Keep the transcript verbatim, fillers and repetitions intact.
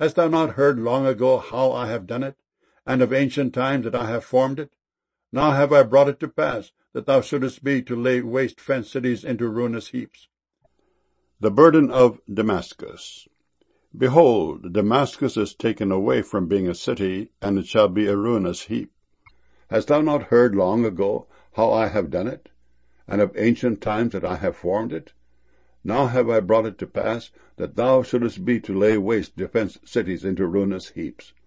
Hast thou not heard long ago how I have done it, and of ancient times that I have formed it? Now have I brought it to pass, that thou shouldest be to lay waste fenced cities into ruinous heaps. The burden of Damascus. Behold, Damascus is taken away from being a city, and it shall be a ruinous heap. Hast thou not heard long ago how I have done it, and of ancient times that I have formed it? Now have I brought it to pass, that thou shouldest be to lay waste defenced cities into ruinous heaps.